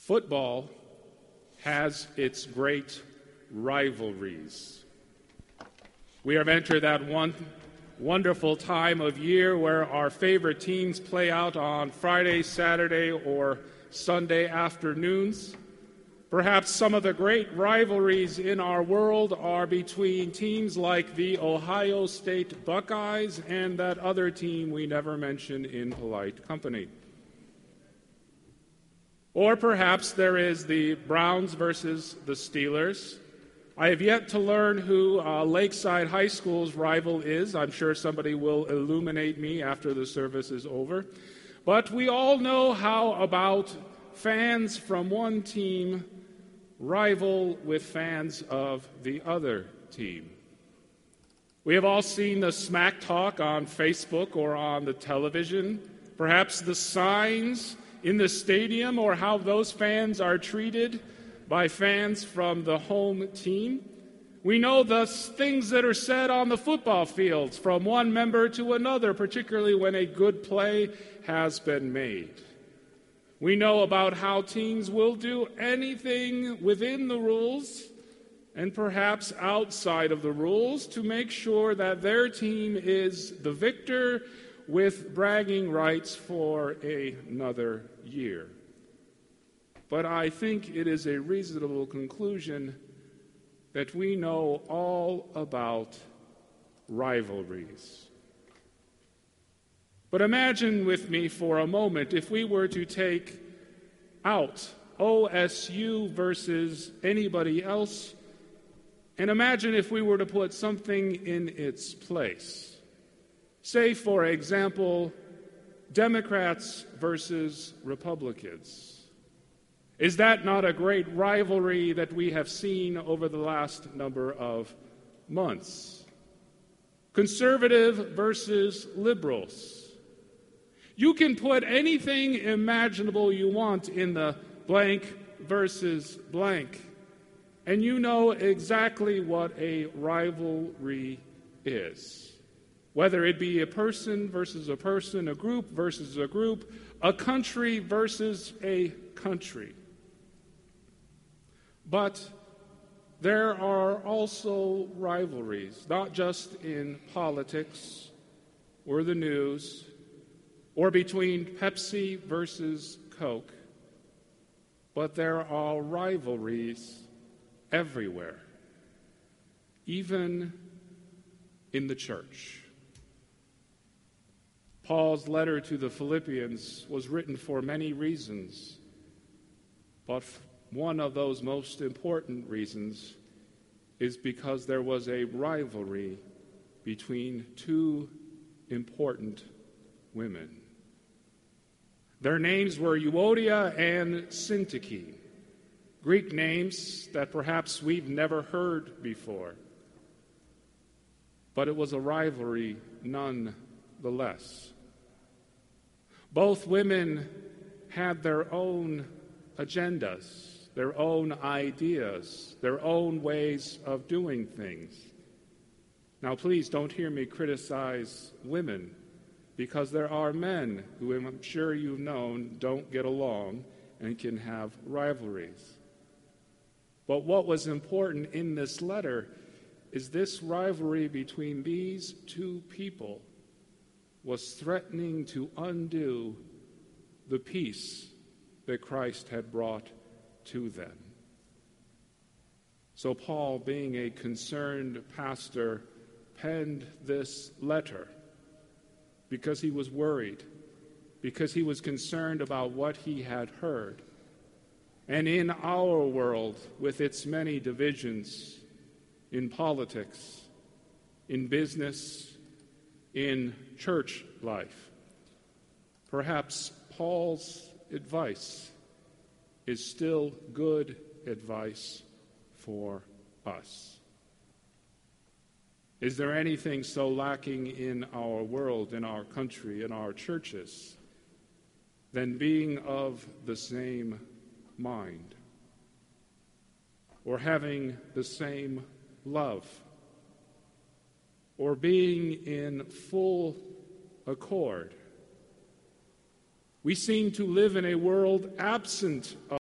Football has its great rivalries. We have entered that one wonderful time of year where our favorite teams play out on Friday, Saturday, or Sunday afternoons. Perhaps some of the great rivalries in our world are between teams like the Ohio State Buckeyes and that other team we never mention in polite company. Or perhaps there is the Browns versus the Steelers. I have yet to learn who Lakeside High School's rival is. I'm sure somebody will illuminate me after the service is over. But we all know how about fans from one team rival with fans of the other team. We have all seen the smack talk on Facebook or on the television, perhaps the signs in the stadium, or how those fans are treated by fans from the home team. We know the things that are said on the football fields from one member to another, particularly when a good play has been made. We know about how teams will do anything within the rules and perhaps outside of the rules to make sure that their team is the victor with bragging rights for another year. But I think it is a reasonable conclusion that we know all about rivalries. But imagine with me for a moment if we were to take out OSU versus anybody else, and imagine if we were to put something in its place. Say, for example, Democrats versus Republicans. Is that not a great rivalry that we have seen over the last number of months? Conservative versus liberals. You can put anything imaginable you want in the blank versus blank, and you know exactly what a rivalry is. Whether it be a person versus a person, a group versus a group, a country versus a country. But there are also rivalries, not just in politics or the news, or between Pepsi versus Coke, but there are rivalries everywhere, even in the church. Paul's letter to the Philippians was written for many reasons, but one of those most important reasons is because there was a rivalry between two important women. Their names were Euodia and Syntyche, Greek names that perhaps we've never heard before. But it was a rivalry nonetheless. Both women had their own agendas, their own ideas, their own ways of doing things. Now, please don't hear me criticize women, because there are men who I'm sure you've known don't get along and can have rivalries. But what was important in this letter is this rivalry between these two people was threatening to undo the peace that Christ had brought to them. So Paul, being a concerned pastor, penned this letter because he was worried, because he was concerned about what he had heard. And in our world, with its many divisions in politics, in business, in church life, perhaps Paul's advice is still good advice for us. Is there anything so lacking in our world, in our country, in our churches, than being of the same mind, or having the same love, or being in full accord? We seem to live in a world absent